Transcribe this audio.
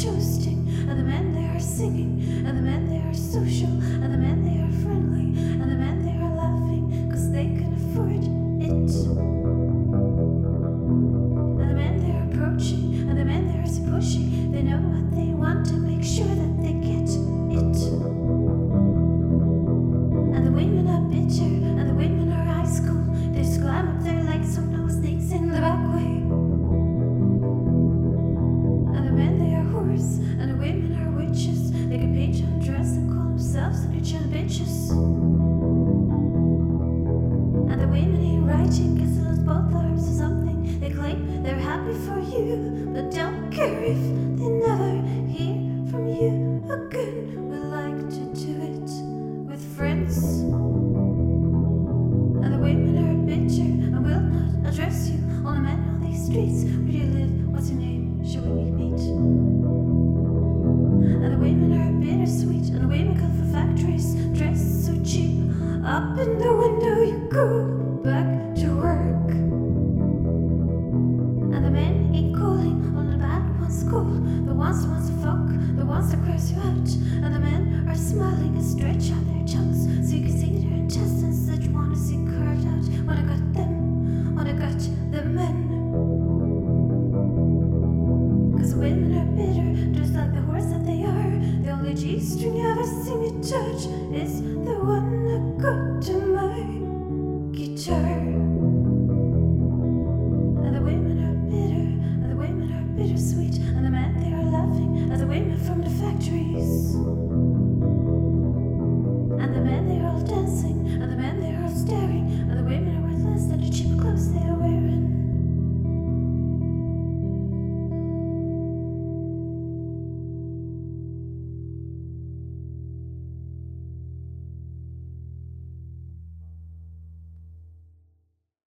toasting, and the men they are singing, and the men they are social, and the men they are friendly, and the men they are laughing, 'cause they can afford it. And the men they are approaching, and the men they are pushing, they know what they want to make sure that they get it. And the women are bitter, and the women are ice cold, they just climb up their legs so no snakes in the back way. And the men they are whores, and the women are witches, they can paint on dress and call themselves bitch and bitches. And the women ain't writing, guess they lost both arms or something, they claim they're happy for you, but don't care if they never hear from you again. We like to do it with friends. And the women are bitter and will not address you. All the men on these streets, where do you live? What's your name? Shall we meet? And the women are bittersweet, and the women come from factories, dressed so cheap, up in the window.